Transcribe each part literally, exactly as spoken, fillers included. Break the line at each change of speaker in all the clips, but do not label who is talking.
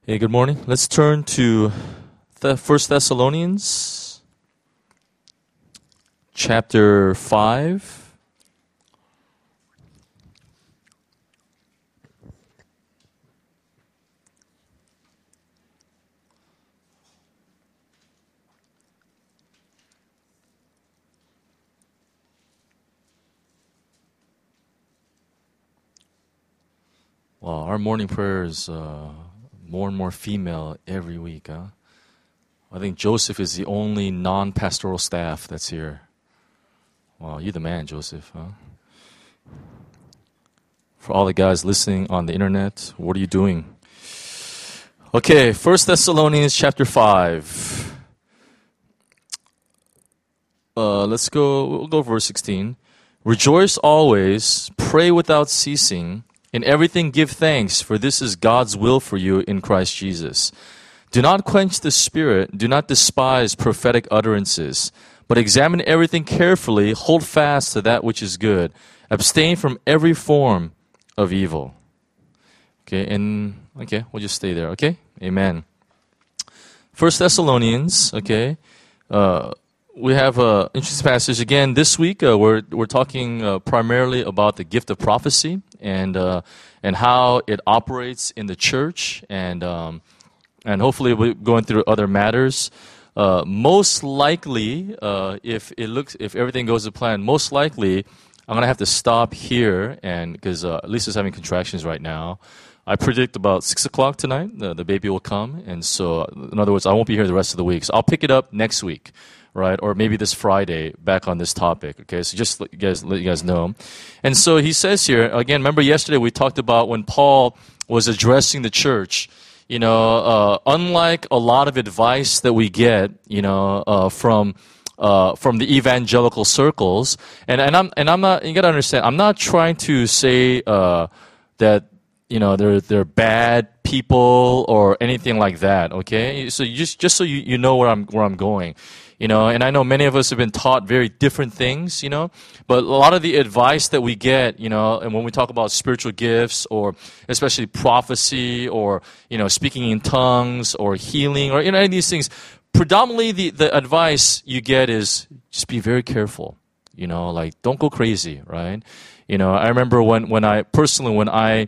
Hey, good morning. Let's turn to the First Thessalonians, chapter five. Well, our morning prayer is uh, more and more female every week, huh? I think Joseph is the only non-pastoral staff that's here. Wow, you're the man, Joseph, huh? For all the guys listening on the internet, what are you doing? Okay, First Thessalonians chapter five. Uh, let's go, we'll go verse sixteen. Rejoice always, pray without ceasing. In everything give thanks, for this is God's will for you in Christ Jesus. Do not quench the spirit, do not despise prophetic utterances, but examine everything carefully, hold fast to that which is good. Abstain from every form of evil. Okay, and okay, we'll just stay there, okay? Amen. First Thessalonians, okay, uh, we have an interesting passage. Again, this week uh, we're we're talking uh, primarily about the gift of prophecy and uh, and how it operates in the church, and um, and hopefully we're going through other matters. Uh, most likely, uh, if it looks if everything goes to plan, most likely I'm gonna have to stop here, and because uh, Lisa's having contractions right now. I predict about six o'clock tonight the, the baby will come, and so in other words, I won't be here the rest of the week. So I'll pick it up next week. Right, or maybe this Friday, back on this topic. Okay, so just let you guys let you guys know. And so he says here again. Remember yesterday we talked about when Paul was addressing the church. You know, uh, unlike a lot of advice that we get, you know, uh, from uh, from the evangelical circles, and and I'm and I'm not. You got to understand. I'm not trying to say uh, that you know they're they're bad people or anything like that. Okay, so you just just so you, you know where I'm where I'm going. You know, and I know many of us have been taught very different things, you know, but a lot of the advice that we get, you know, and when we talk about spiritual gifts or especially prophecy or, you know, speaking in tongues or healing or, you know, any of these things, predominantly the, the advice you get is just be very careful, you know, like don't go crazy, right? You know, I remember when, when I, personally, when I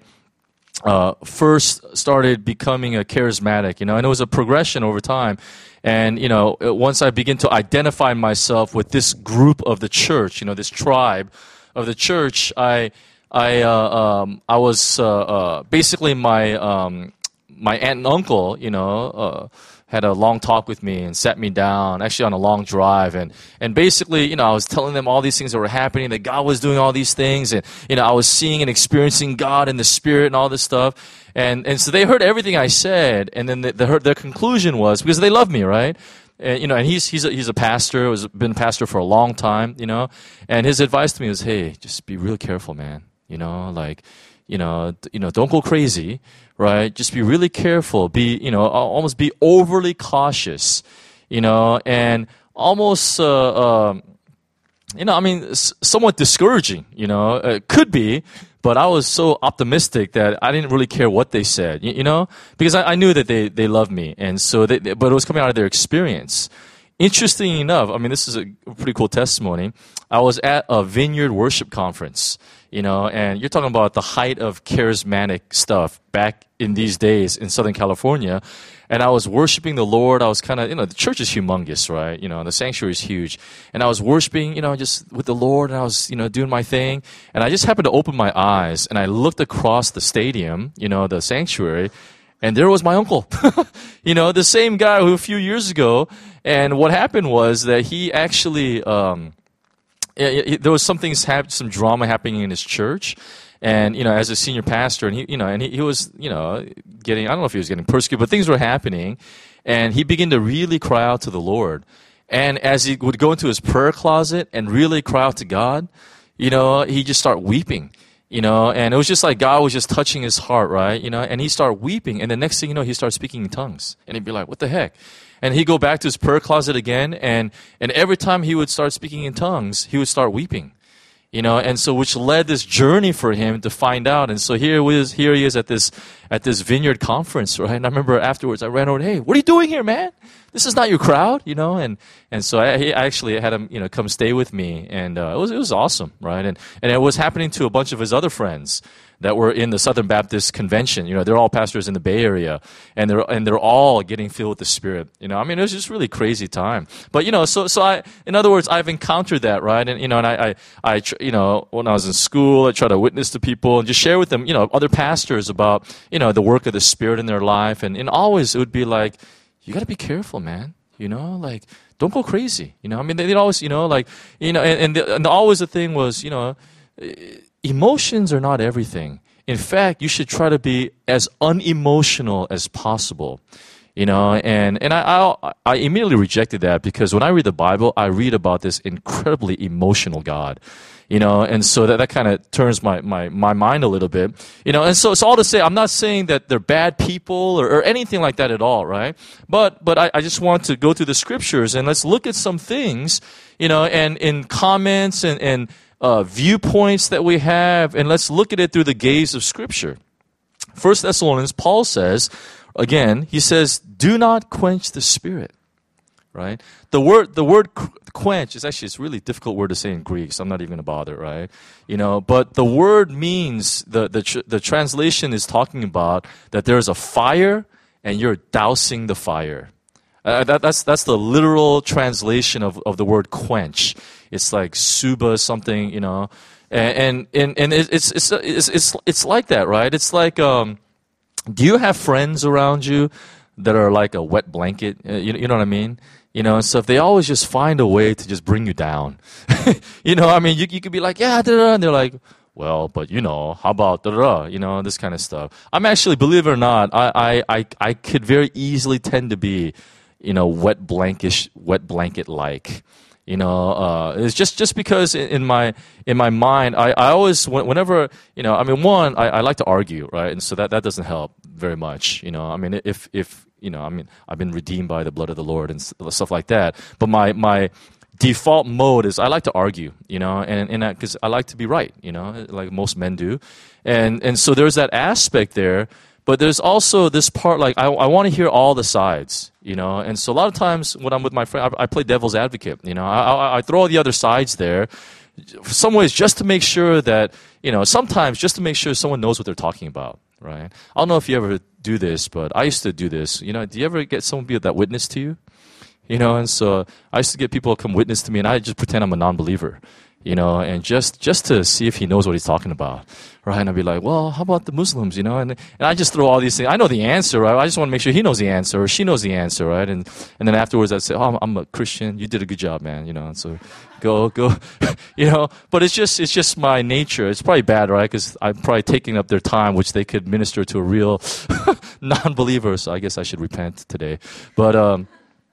uh, first started becoming a charismatic, you know, and it was a progression over time. And, you know, once I begin to identify myself with this group of the church, you know, this tribe of the church, I, I, uh, um, I was uh, uh, basically my um, my aunt and uncle, you know, uh, had a long talk with me and sat me down, actually on a long drive, and and basically, you know, I was telling them all these things that were happening, that God was doing all these things, and you know, I was seeing and experiencing God in the Spirit and all this stuff. And and so they heard everything I said, and then the, the, heard, their conclusion was, because they love me, right? And, you know, and he's he's a, he's a pastor, has been a pastor for a long time, you know. And his advice to me was, hey, just be real careful, man. You know, like, you know, you know, don't go crazy, right? Just be really careful. Be, you know, almost be overly cautious, you know, and almost, uh, um, you know, I mean, somewhat discouraging, you know, it could be. But I was so optimistic that I didn't really care what they said, you, you know, because I, I knew that they, they loved me. And so, they, but it was coming out of their experience. Interesting enough, I mean, this is a pretty cool testimony. I was at a Vineyard Worship Conference, you know, and you're talking about the height of charismatic stuff back in these days in Southern California. And I was worshiping the Lord. I was kind of, you know, the church is humongous, right? You know, the sanctuary is huge. And I was worshiping, you know, just with the Lord, and I was, you know, doing my thing. And I just happened to open my eyes, and I looked across the stadium, you know, the sanctuary, and there was my uncle. You know, the same guy who a few years ago. And what happened was that he actually, um, it, it, there was some things, hap- some drama happening in his church. And, you know, as a senior pastor, and he, you know, and he, he was, you know, getting, I don't know if he was getting persecuted, but things were happening. And he began to really cry out to the Lord. And as he would go into his prayer closet and really cry out to God, you know, he just started weeping, you know, and it was just like God was just touching his heart, right? You know, and he started weeping. And the next thing you know, he started speaking in tongues. And he'd be like, what the heck? And he'd go back to his prayer closet again. And, and every time he would start speaking in tongues, he would start weeping. You know, and so which led this journey for him to find out. And so here he is, here he is at this at this Vineyard conference, right? And I remember afterwards, I ran over, hey, what are you doing here, man? This is not your crowd, you know. And and so I, he actually had him, you know, come stay with me, and uh, it was it was awesome, right? And and it was happening to a bunch of his other friends that were in the Southern Baptist Convention. You know, they're all pastors in the Bay Area, and they're and they're all getting filled with the Spirit. You know, I mean, it was just really crazy time. But you know, so so I, in other words, I've encountered that, right? And you know, and I I, I you know, when I was in school, I try to witness to people and just share with them, you know, other pastors about, you know, the work of the Spirit in their life, and and always it would be like, you got to be careful, man. You know, like, don't go crazy. You know, I mean, they, they'd always, you know, like, you know, and and, the, and the, always the thing was, you know, emotions are not everything. In fact, you should try to be as unemotional as possible. You know, and, and I, I I immediately rejected that, because when I read the Bible, I read about this incredibly emotional God. You know, and so that, that kind of turns my, my, my mind a little bit. You know, and so it's all to say, I'm not saying that they're bad people or, or anything like that at all, right? But but I, I just want to go through the scriptures and let's look at some things, you know, and in comments and, and uh, viewpoints that we have, and let's look at it through the gaze of Scripture. First Thessalonians, Paul says, again, he says, do not quench the Spirit. Right? The word, the word quench is actually, it's a really difficult word to say in Greek, so I'm not even going to bother, right? You know, but the word means, the, the, tr- the translation is talking about that there's a fire and you're dousing the fire. Uh, that, that's, that's the literal translation of, of the word quench. It's like suba something, you know, and, and, and it's, it's, it's, it's, it's like that, right? It's like, um, do you have friends around you that are like a wet blanket? Uh, you, you know what I mean? You know, and so if they always just find a way to just bring you down. You know, I mean, you you could be like, yeah, da, da, and they're like, well, but you know, how about da, da, da, you know, this kind of stuff. I'm actually, believe it or not, I, I, I, I could very easily tend to be, you know, wet blankish, wet blanket like. You know, uh, it's just, just because in, in my in my mind, I, I always, whenever, you know, I mean, one, I, I like to argue, right? And so that, that doesn't help very much, you know. I mean, if, if, you know, I mean, I've been redeemed by the blood of the Lord and stuff like that. But my, my default mode is I like to argue, you know, and, and because I like to be right, you know, like most men do. And, and so there's that aspect there. But there's also this part, like, I, I want to hear all the sides, you know. And so a lot of times when I'm with my friend, I, I play devil's advocate, you know. I, I, I throw all the other sides there, for some ways just to make sure that, you know, sometimes just to make sure someone knows what they're talking about, right? I don't know if you ever do this, but I used to do this. You know, do you ever get someone be that witness to you? You know, and so I used to get people to come witness to me, and I just pretend I'm a non-believer. You know, and just, just to see if he knows what he's talking about, right? And I'd be like, well, how about the Muslims, you know? And and I just throw all these things. I know the answer, right? I just want to make sure he knows the answer or she knows the answer, right? And and then afterwards I'd say, oh, I'm, I'm a Christian. You did a good job, man, you know? And so go, go, you know? But it's just, it's just my nature. It's probably bad, right? Because I'm probably taking up their time, which they could minister to a real non-believer. So I guess I should repent today. But, um,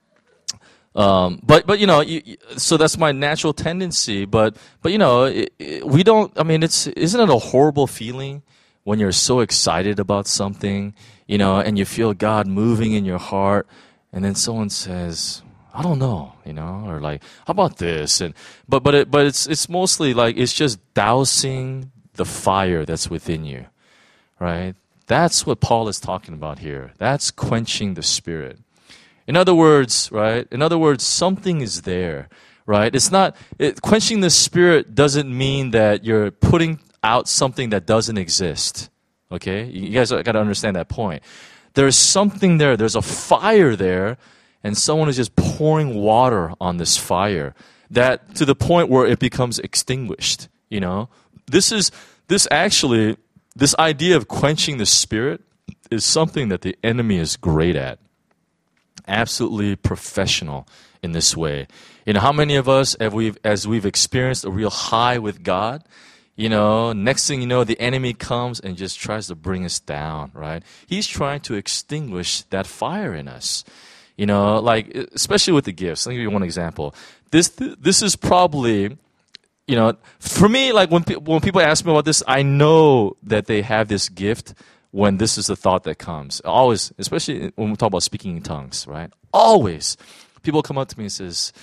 Um, but, but, you know, you, so that's my natural tendency, but, but, you know, it, it, we don't, I mean, it's, isn't it a horrible feeling when you're so excited about something, you know, and you feel God moving in your heart, and then someone says, I don't know, you know, or like, how about this? And, but, but it, but it's, it's mostly like, it's just dousing the fire that's within you, right? That's what Paul is talking about here. That's quenching the Spirit. In other words, right? In other words, something is there, right? It's not, it, quenching the Spirit doesn't mean that you're putting out something that doesn't exist, okay? You guys got to understand that point. There's something there. There's a fire there, and someone is just pouring water on this fire that to the point where it becomes extinguished, you know? This is, this actually, this idea of quenching the Spirit is something that the enemy is great at. Absolutely professional in this way. You know, how many of us, have we, as we've experienced a real high with God, you know, next thing you know, the enemy comes and just tries to bring us down, right? He's trying to extinguish that fire in us. You know, like, especially with the gifts. Let me give you one example. This, this is probably, you know, for me, like, when, when people ask me about this, I know that they have this gift when this is the thought that comes. Always, especially when we talk about speaking in tongues, right? Always, people come up to me and says,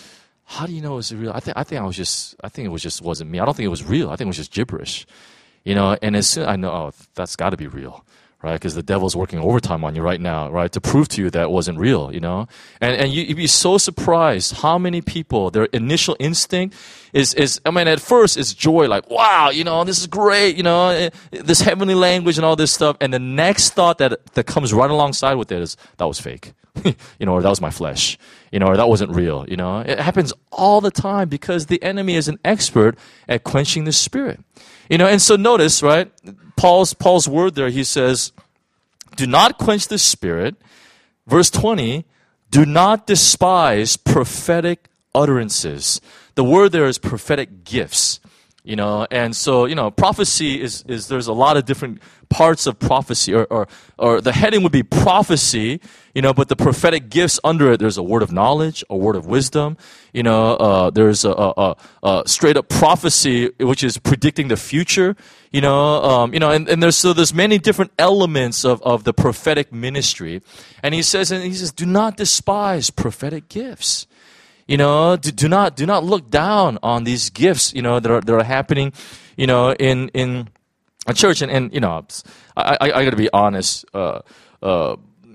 how do you know it's real? I think I think I was just I think it was just wasn't me. I don't think it was real. I think it was just gibberish, you know. And as soon I know, oh, that's got to be real, right? Because the devil's working overtime on you right now, right, to prove to you that it wasn't real, you know. And and you, you'd be so surprised how many people their initial instinct is is I mean, at first it's joy, like wow, you know, this is great, you know, this heavenly language and all this stuff. And the next thought that that comes right alongside with it is that was fake. You know, or that was my flesh, you know, or that wasn't real, you know. It happens all the time because the enemy is an expert at quenching the spirit. You know, and so notice, right, Paul's Paul's word there, he says, do not quench the spirit. Verse twenty, do not despise prophetic utterances. The word there is prophetic gifts. You know, and so, you know, prophecy is, is there's a lot of different parts of prophecy, or, or, or the heading would be prophecy, you know, but the prophetic gifts under it, there's a word of knowledge, a word of wisdom, you know, uh, there's a, a, a straight up prophecy, which is predicting the future, you know, um, you know, and, and there's, so there's many different elements of, of the prophetic ministry. And he says, and he says, do not despise prophetic gifts. You know, do, do not do not look down on these gifts, you know, that are that are happening, you know, in in a church. And, and you know, I I, I got to be honest. Uh, uh,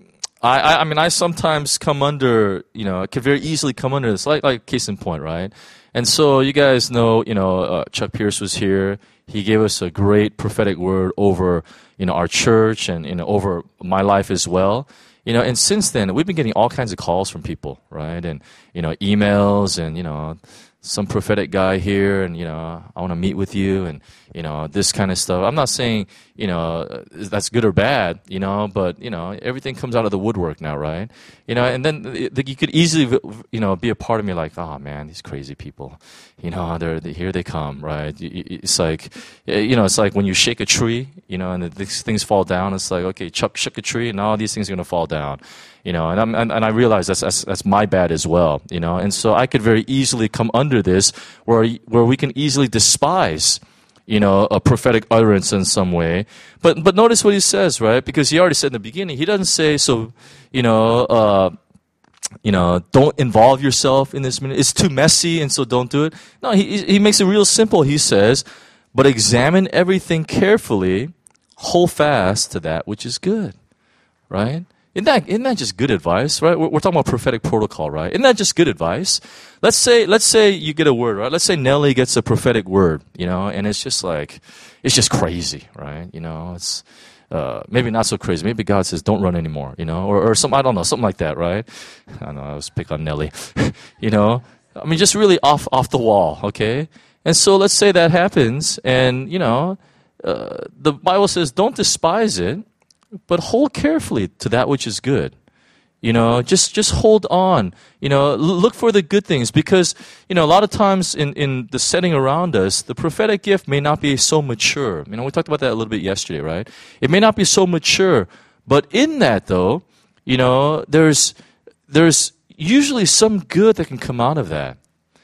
I I mean, I sometimes come under, you know, I could very easily come under this, like like case in point, right? And so you guys know, you know, uh, Chuck Pierce was here. He gave us a great prophetic word over, you know, our church and, you know, over my life as well. You know, and since then, we've been getting all kinds of calls from people, right? And, you know, emails and, you know, some prophetic guy here and, you know, I want to meet with you and, you know, this kind of stuff. I'm not saying, you know, that's good or bad, you know, but, you know, everything comes out of the woodwork now, right? You know, and then you could easily, you know, be a part of me like, oh man, these crazy people, you know, they're, they, here they come, right? It's like, you know, it's like when you shake a tree, you know, and these things fall down, it's like, okay, Chuck shook a tree and all these things are going to fall down. You know, and, I'm, and and I realize that's, that's that's my bad as well. You know, and so I could very easily come under this, where where we can easily despise, you know, a prophetic utterance in some way. But but notice what he says, right? Because he already said in the beginning, he doesn't say so. You know, uh, you know, don't involve yourself in this minute. It's too messy, and so don't do it. No, he he makes it real simple. He says, but examine everything carefully, hold fast to that which is good, right? Isn't that, isn't that just good advice, right? We're, we're talking about prophetic protocol, right? Isn't that just good advice? Let's say, let's say you get a word, right? Let's say Nelly gets a prophetic word, you know, and it's just like, it's just crazy, right? You know, it's, uh, maybe not so crazy. Maybe God says, don't run anymore, you know, or, or some, I don't know, something like that, right? I don't know, I was pick on Nelly, you know, I mean, just really off, off the wall, okay? And so let's say that happens and, you know, uh, the Bible says, don't despise it, but hold carefully to that which is good. You know, just, just hold on. You know, look for the good things because, you know, a lot of times in, in the setting around us, the prophetic gift may not be so mature. You know, we talked about that a little bit yesterday, right? It may not be so mature, but in that though, you know, there's, there's usually some good that can come out of that.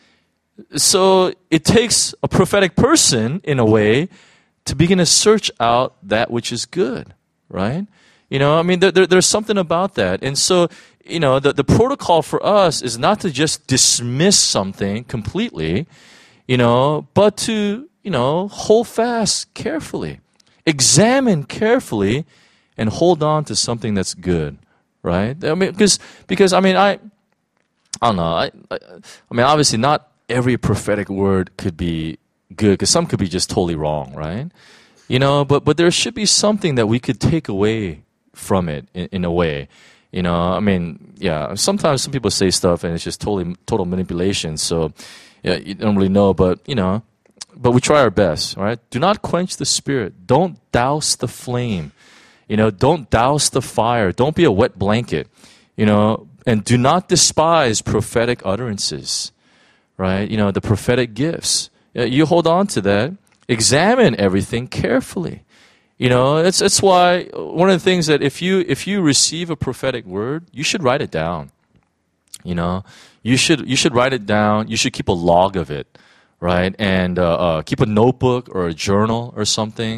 So it takes a prophetic person in a way to begin to search out that which is good. Right? You know, I mean, there, there, there's something about that. And so, you know, the, the protocol for us is not to just dismiss something completely, you know, but to, you know, hold fast carefully, examine carefully, and hold on to something that's good, right? I mean, because, because I mean, I, I don't know, I, I, I mean, obviously not every prophetic word could be good, because some could be just totally wrong, right? You know, but, but there should be something that we could take away from it in, in a way. You know, I mean, yeah, sometimes some people say stuff and it's just totally, total manipulation. So, yeah, you don't really know, but, you know, but we try our best, right? Do not quench the spirit. Don't douse the flame. You know, don't douse the fire. Don't be a wet blanket, you know, and do not despise prophetic utterances, right? You know, the prophetic gifts. You hold on to that. Examine everything carefully. You know, it's it's why one of the things that if you if you receive a prophetic word, you should write it down. You know, you should you should write it down. You should keep a log of it, right? And uh, uh, keep a notebook or a journal or something.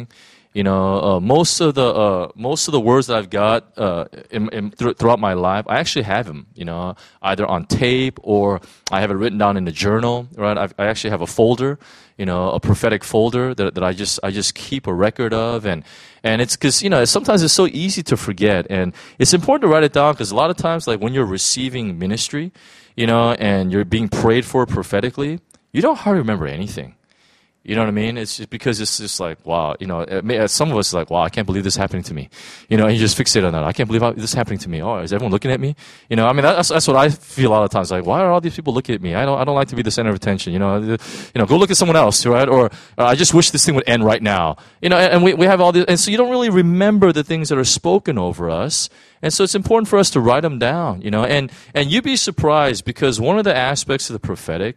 You know, uh, most of the uh, most of the words that I've got uh, in, in, th- throughout my life, I actually have them. You know, either on tape or I have it written down in a journal. Right? I've, I actually have a folder, you know, a prophetic folder that that I just I just keep a record of, and and it's because you know sometimes it's so easy to forget, and it's important to write it down because a lot of times, like when you're receiving ministry, you know, and you're being prayed for prophetically, you don't hardly remember anything. You know what I mean? It's just because it's just like, wow, you know, it may, some of us are like, wow, I can't believe this is happening to me. You know, and you just fixate on that. I can't believe how, this is happening to me. Oh, is everyone looking at me? You know, I mean, that's, that's what I feel a lot of times. Like, why are all these people looking at me? I don't, I don't like to be the center of attention. You know, you know, go look at someone else, right? Or uh, I just wish this thing would end right now. You know, and, and we, we have all this, and so you don't really remember the things that are spoken over us. And so it's important for us to write them down, you know, and, and you'd be surprised because one of the aspects of the prophetic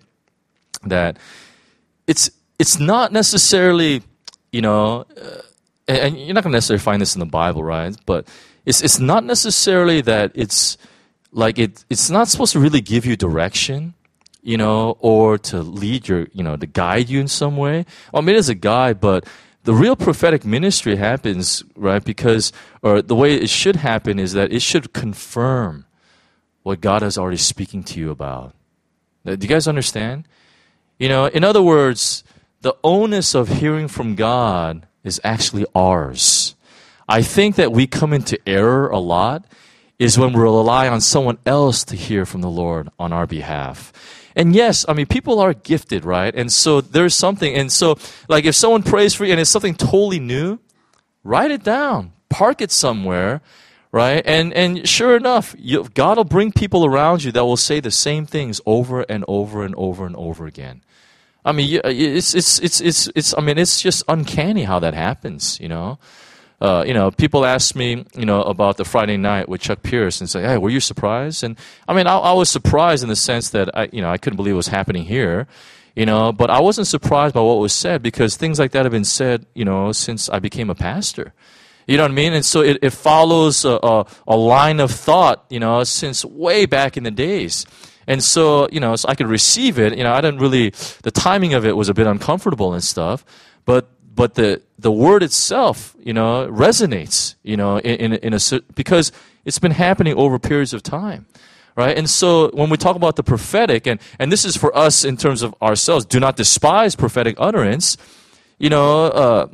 that it's, It's not necessarily, you know, uh, and you're not going to necessarily find this in the Bible, right? But it's it's not necessarily that it's like it. It's not supposed to really give you direction, you know, or to lead your, you know, to guide you in some way. Well, I mean, it is a guide, but the real prophetic ministry happens, right? Because, or the way it should happen is that it should confirm what God is already speaking to you about. Do you guys understand? You know, in other words, the onus of hearing from God is actually ours. I think that we come into error a lot is when we rely on someone else to hear from the Lord on our behalf. And yes, I mean, people are gifted, right? And so there's something. And so, like, if someone prays for you and it's something totally new, write it down. Park it somewhere, right? And and sure enough, you, God will bring people around you that will say the same things over and over and over and over again. I mean, it's, it's, it's, it's, it's, I mean, it's just uncanny how that happens, you know? Uh, you know, people ask me, you know, about the Friday night with Chuck Pierce and say, hey, were you surprised? And I mean, I, I was surprised in the sense that I, you know, I couldn't believe it was happening here, you know, but I wasn't surprised by what was said because things like that have been said, you know, since I became a pastor. You know what I mean? And so it, it follows a, a, a line of thought, you know, since way back in the days. And so, you know, so I could receive it. You know, I didn't really, the timing of it was a bit uncomfortable and stuff, but, but the, the word itself, you know, resonates, you know, in, in, in a, because it's been happening over periods of time, right? And so when we talk about the prophetic, and, and this is for us in terms of ourselves, do not despise prophetic utterance, you know, uh,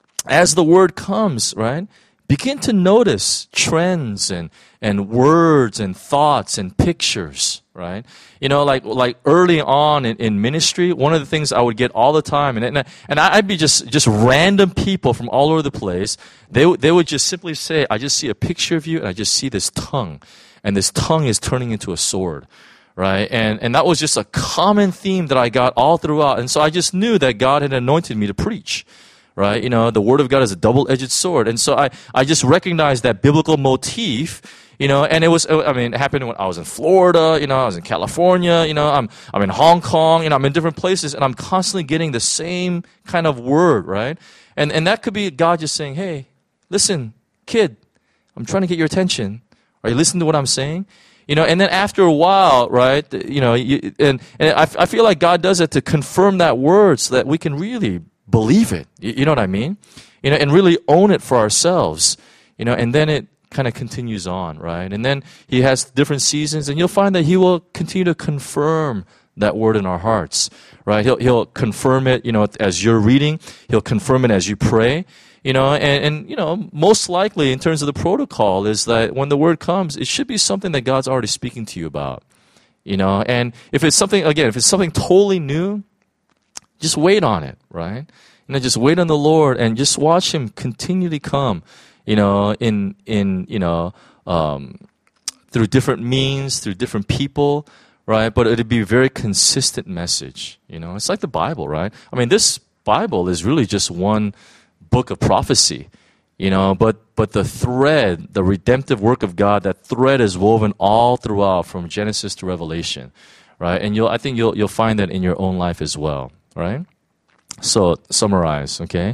as the word comes, right? Begin to notice trends and, and words and thoughts and pictures, right? You know, like like early on in, in ministry, one of the things I would get all the time, and and, and I'd be just, just random people from all over the place. They they would just simply say, "I just see a picture of you, and I just see this tongue, and this tongue is turning into a sword." Right? And and that was just a common theme that I got all throughout. And so I just knew that God had anointed me to preach. Right? You know, the Word of God is a double-edged sword. And so I, I just recognized that biblical motif, you know, and it was, I mean, it happened when I was in Florida, you know, I was in California, you know, I'm, I'm in Hong Kong, you know, I'm in different places, and I'm constantly getting the same kind of word, right? And, and that could be God just saying, hey, listen, kid, I'm trying to get your attention. Are you listening to what I'm saying? You know, and then after a while, right, you know, you, and, and I, I feel like God does it to confirm that word so that we can really believe it. You know what I mean? You know, and really own it for ourselves. You know, and then it kind of continues on, right? And then he has different seasons, and you'll find that he will continue to confirm that word in our hearts, right? He'll he'll confirm it, you know, as you're reading. He'll confirm it as you pray. You know, and, and you know, most likely in terms of the protocol is that when the word comes, it should be something that God's already speaking to you about. You know, and if it's something, again, if it's something totally new, just wait on it, right? You know, just wait on the Lord and just watch Him continually come, you know, in, in you know, um, through different means, through different people, right? But it'd be a very consistent message, you know. It's like the Bible, right? I mean, this Bible is really just one book of prophecy, you know, but, but the thread, the redemptive work of God, that thread is woven all throughout from Genesis to Revelation, right? And you'll, I think you'll, you'll find that in your own life as well. Right? So, summarize, okay?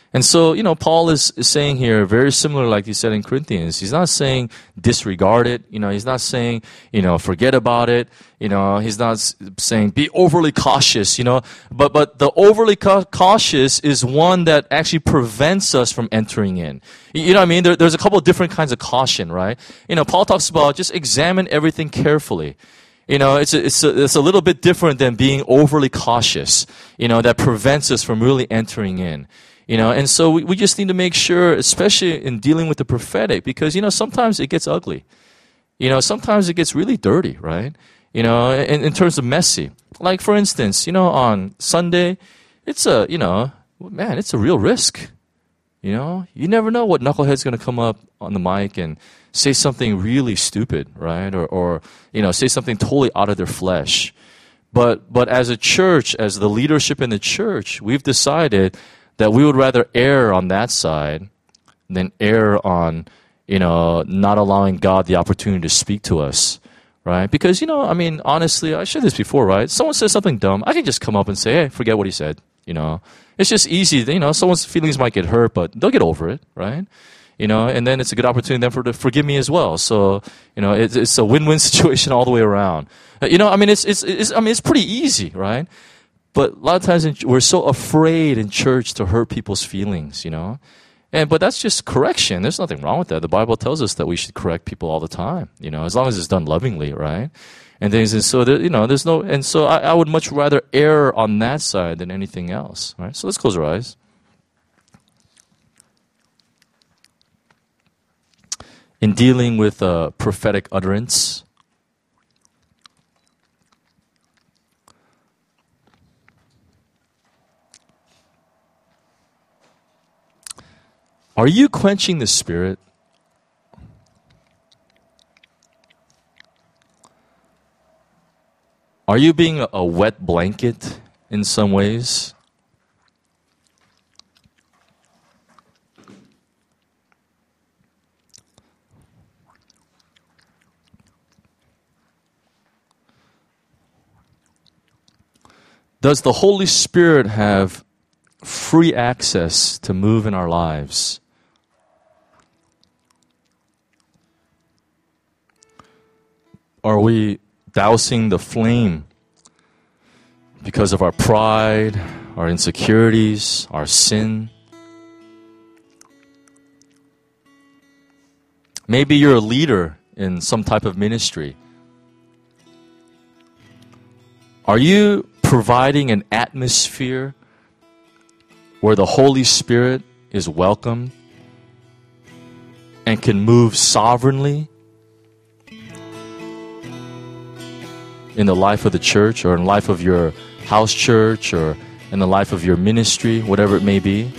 And so, you know, Paul is, is saying here, very similar like he said in Corinthians. He's not saying disregard it. You know, he's not saying, you know, forget about it. You know, he's not s- saying be overly cautious, you know. But, but the overly ca- cautious is one that actually prevents us from entering in. You know what I mean? There, there's a couple of different kinds of caution, right? You know, Paul talks about just examine everything carefully. You know, it's a, it's a, it's a little bit different than being overly cautious, you know, that prevents us from really entering in. You know, and so we, we just need to make sure, especially in dealing with the prophetic, because, you know, sometimes it gets ugly. You know, sometimes it gets really dirty, right? You know, in, in terms of messy. Like, for instance, you know, on Sunday, it's a, you know, man, it's a real risk. You know, you never know what knucklehead's going to come up on the mic and say something really stupid, right? Or, or, you know, say something totally out of their flesh. But, but as a church, as the leadership in the church, we've decided that we would rather err on that side than err on, you know, not allowing God the opportunity to speak to us, right? Because, you know, I mean, honestly, I shared this before, right? Someone says something dumb, I can just come up and say, hey, forget what he said, you know. It's just easy, you know, someone's feelings might get hurt, but they'll get over it, right? You know, and then it's a good opportunity then for to forgive me as well. So, you know, it's, it's a win-win situation all the way around. You know, I mean, it's, it's, it's, I mean, it's pretty easy, right? But a lot of times in, we're so afraid in church to hurt people's feelings, you know. And but that's just correction. There's nothing wrong with that. The Bible tells us that we should correct people all the time, you know, as long as it's done lovingly, right? And things, and so there, you know, there's no, and so I, I would much rather err on that side than anything else, right? So let's close our eyes. In dealing with uh, prophetic utterance, are you quenching the Spirit? Are you being a, a wet blanket in some ways? Does the Holy Spirit have free access to move in our lives? Are we dousing the flame because of our pride, our insecurities, our sin? Maybe you're a leader in some type of ministry. Are you providing an atmosphere where the Holy Spirit is welcome and can move sovereignly in the life of the church, or in the life of your house church, or in the life of your ministry, whatever it may be?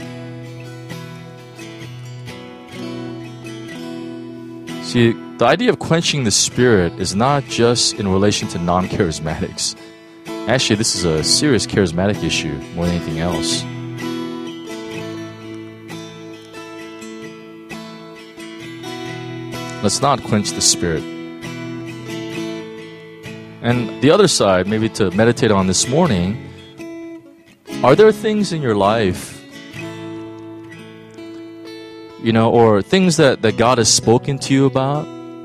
See, the idea of quenching the Spirit is not just in relation to non-charismatics. Actually, this is a serious charismatic issue more than anything else. Let's not quench the Spirit. And the other side, maybe to meditate on this morning, are there things in your life, you know, or things that, that God has spoken to you about,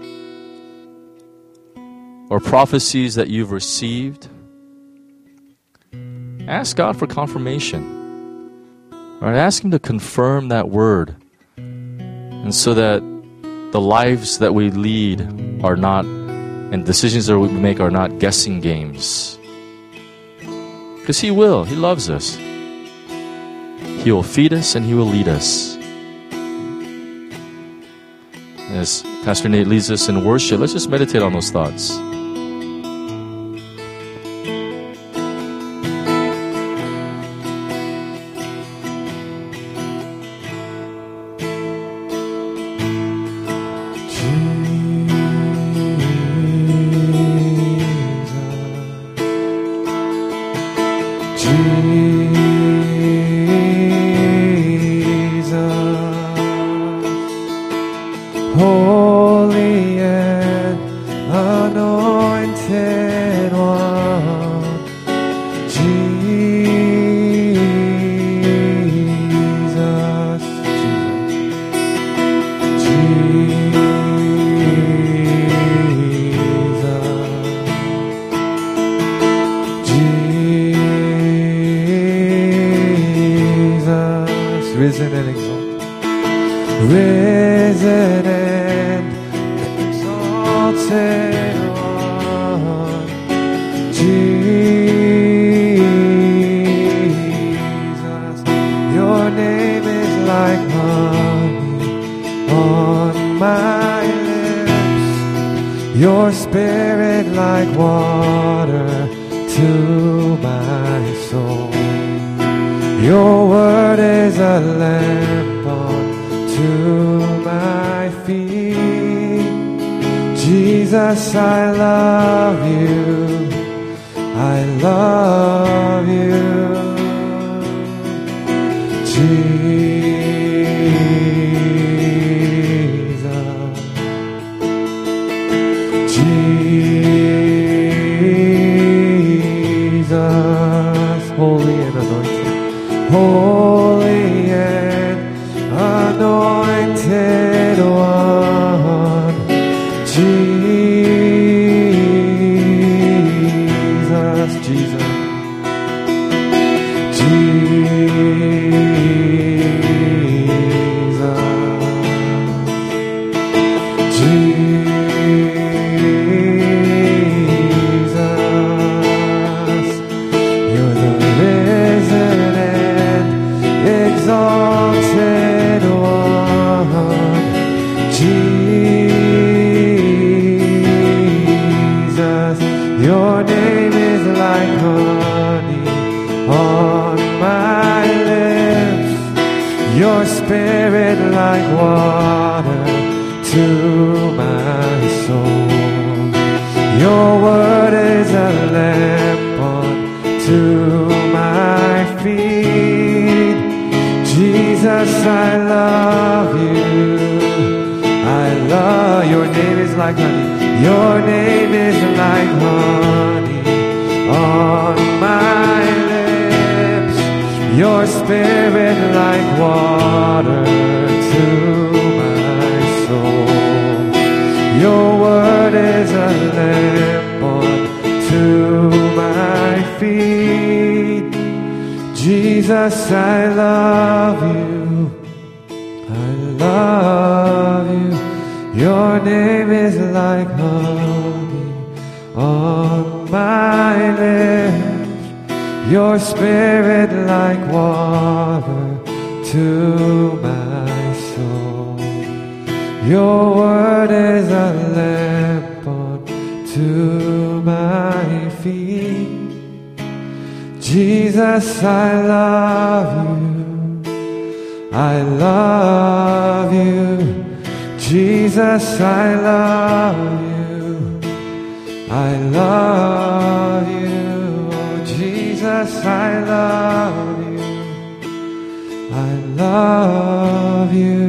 or prophecies that you've received? Ask God for confirmation. All right, ask Him to confirm that word, and so that the lives that we lead are not, and decisions that we make are not guessing games. Because He will. He loves us. He will feed us and He will lead us. As Pastor Nate leads us in worship, let's just meditate on those thoughts.
Holy and anointed. exalted one, Jesus. Your name is like honey on my lips, your spirit like water to my soul. Your word is a lamp unto my feet. Jesus, I love you. I love you. Jesus. Jesus. Holy and anointed. Holy and anointed one, Jesus, Jesus, Jesus, Jesus. You're the risen and exalted one, Jesus. Your name is like honey on my lips, your spirit like water to my soul. Your word is a lamp unto my feet. Jesus, I love you. I love, your name is like honey. Your name is like honey on my lips. Your spirit like water to my soul. Your word is a lamp unto my feet. Jesus, I love you. I love you. Your name is like honey on my lips. Your spirit like water to my soul. Your word is a lamp unto my feet. Jesus, I love you. I love you. Jesus, I love you. I love you. Oh, Jesus, I love you. I love you.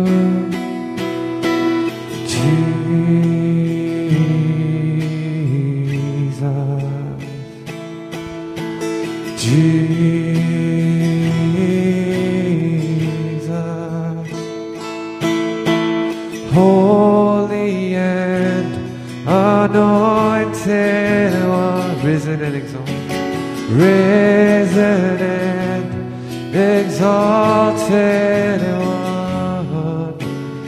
Jesus. Jesus. Holy and anointed one, risen and exalted, risen and exalted one,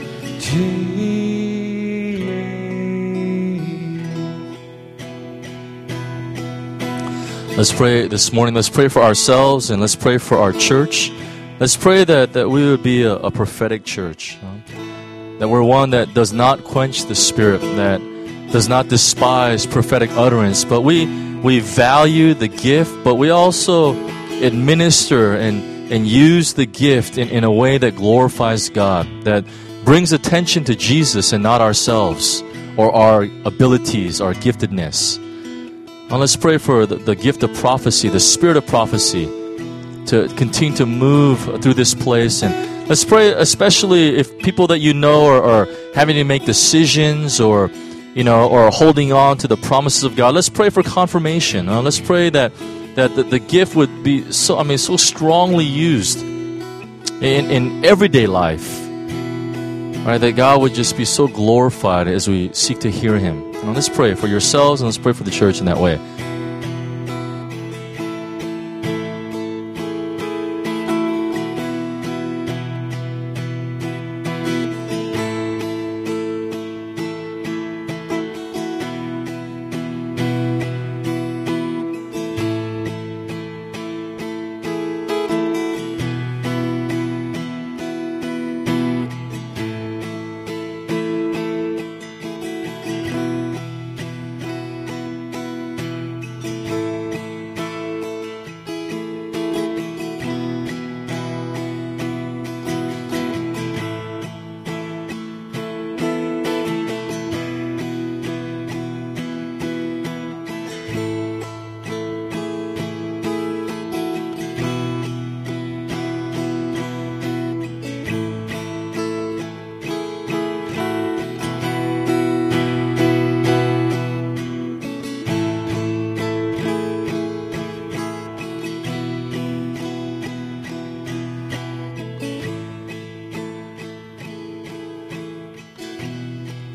Jesus.
Let's pray this morning. Let's pray for ourselves and let's pray for our church. Let's pray that, that we would be a, a prophetic church. Huh? That we're one that does not quench the Spirit, that does not despise prophetic utterance, but we we value the gift, but we also administer and, and use the gift in, in a way that glorifies God, that brings attention to Jesus and not ourselves or our abilities, our giftedness. Now let's pray for the, the gift of prophecy, the spirit of prophecy, to continue to move through this place. And let's pray especially if people that you know are, are having to make decisions or, you know, or holding on to the promises of God. Let's pray for confirmation. Uh, let's pray that that the, the gift would be so, I mean, so strongly used in, in everyday life. Right, that God would just be so glorified as we seek to hear Him. Now let's pray for yourselves and let's pray for the church in that way.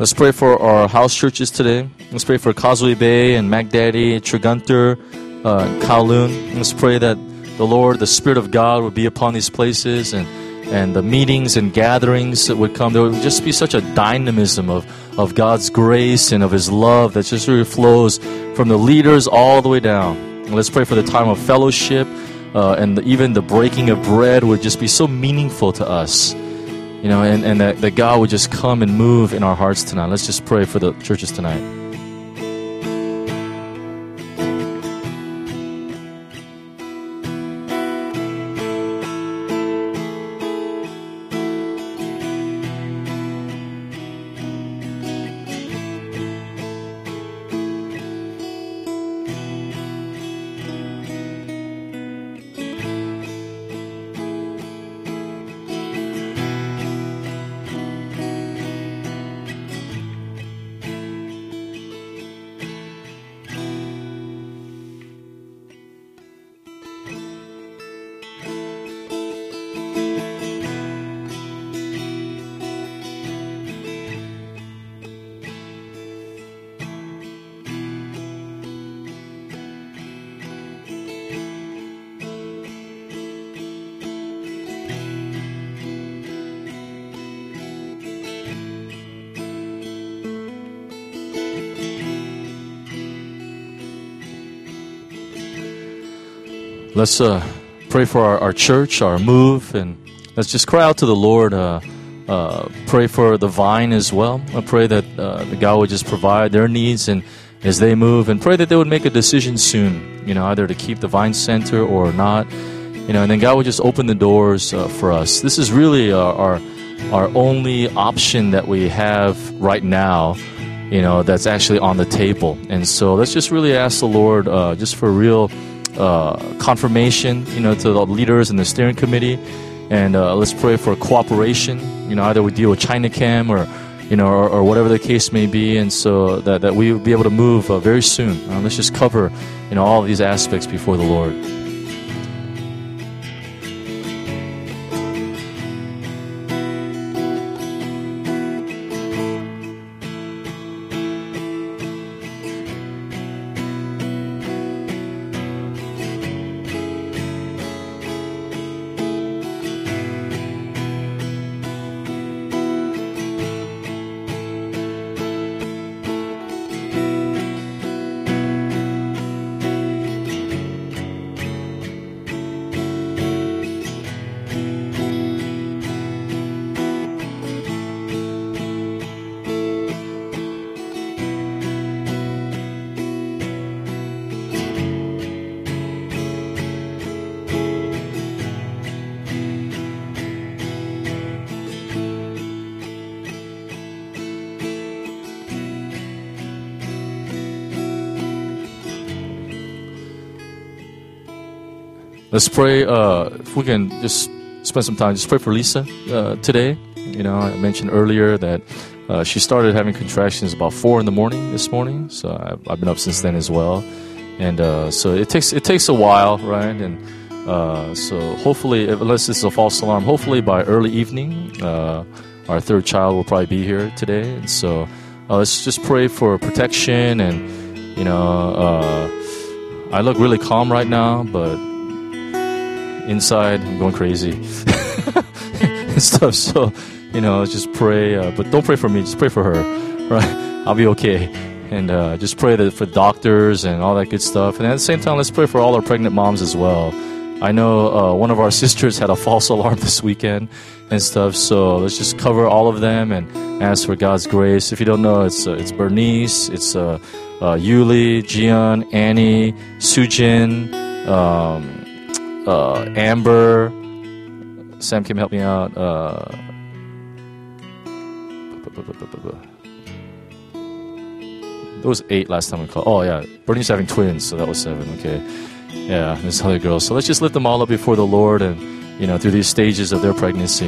Let's pray for our house churches today. Let's pray for Causeway Bay and Magdaddy, Trigunter, uh, Kowloon. Let's pray that the Lord, the Spirit of God would be upon these places, and and the meetings and gatherings that would come. There would just be such a dynamism of, of God's grace and of His love that just really flows from the leaders all the way down. And let's pray for the time of fellowship, uh, and the, even the breaking of bread would just be so meaningful to us. You know, and, and that, that God would just come and move in our hearts tonight. Let's just pray for the churches tonight. Let's uh, pray for our, our church, our move, and let's just cry out to the Lord. Uh, uh, pray for the Vine as well. I pray that uh, the God would just provide their needs and as they move, and pray that they would make a decision soon, you know, either to keep the Vine Center or not, you know, and then God would just open the doors uh, for us. This is really our, our our only option that we have right now, you know, that's actually on the table. And so let's just really ask the Lord uh, just for real uh, confirmation, you know, to the leaders and the steering committee. And uh, let's pray for cooperation, you know, either we deal with Chinacam or, you know, or, or whatever the case may be. And so that, that we will be able to move uh, very soon. Uh, let's just cover, you know, all of these aspects before the Lord. Let's pray, uh, if we can just spend some time, just pray for Lisa uh, today. You know, I mentioned earlier that uh, she started having contractions about four in the morning this morning, so I've, I've been up since then as well. And uh, so it takes it takes a while, right? And uh, so hopefully, unless this is a false alarm, hopefully by early evening, uh, our third child will probably be here today. And so uh, let's just pray for protection. And, you know, uh, I look really calm right now, but inside, I'm going crazy and stuff. So, you know, just pray. Uh, but don't pray for me. Just pray for her, right? I'll be okay. And uh, just pray that for doctors and all that good stuff. And at the same time, let's pray for all our pregnant moms as well. I know uh, one of our sisters had a false alarm this weekend and stuff. So let's just cover all of them and ask for God's grace. If you don't know, it's uh, it's Bernice, it's uh, uh, Yuli, Jian, Annie, Sujin, um, Uh, Amber, Sam Kim, help me out. Uh, there was eight last time we called. Oh yeah, Bernie's having twins, so that was seven. Okay, yeah, this other girl. So let's just lift them all up before the Lord, and you know, through these stages of their pregnancy.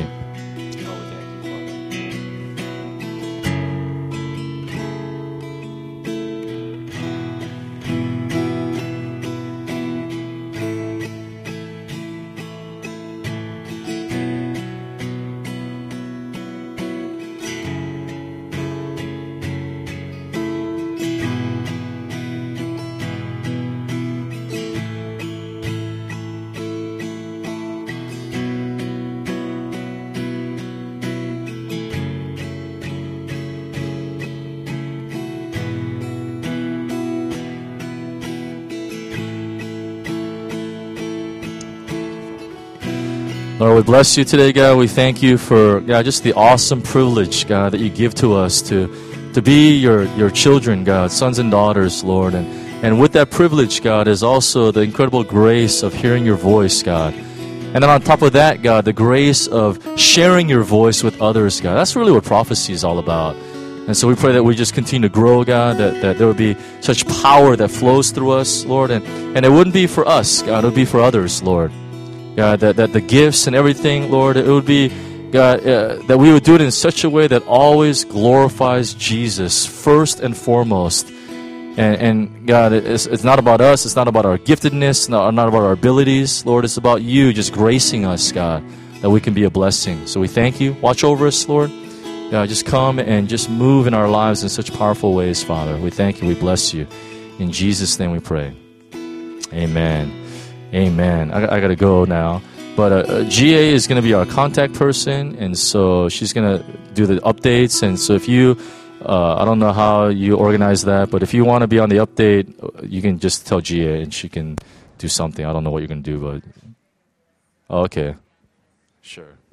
Lord, we bless you today, God. We thank you for, God, just the awesome privilege, God, that you give to us to, to be your, your children, God, sons and daughters, Lord. And, and with that privilege, God, is also the incredible grace of hearing your voice, God. And then on top of that, God, the grace of sharing your voice with others, God. That's really what prophecy is all about. And so we pray that we just continue to grow, God, that, that there would be such power that flows through us, Lord. And, and it wouldn't be for us, God, it would be for others, Lord. God, that, that the gifts and everything, Lord, it would be, God, uh, that we would do it in such a way that always glorifies Jesus first and foremost. And, and God, it's, it's not about us, it's not about our giftedness, not, not about our abilities, Lord. It's about you just gracing us, God, that we can be a blessing. So we thank you. Watch over us, Lord. God, just come and just move in our lives in such powerful ways, Father. We thank you. We bless you. In Jesus' name we pray. Amen. Amen. I, I got to go now. But uh, uh, G A is going to be our contact person, and so she's going to do the updates. And so if you, uh, I don't know how you organize that, but if you want to be on the update, you can just tell G A and she can do something. I don't know what you're going to do, but... Oh, okay. Sure.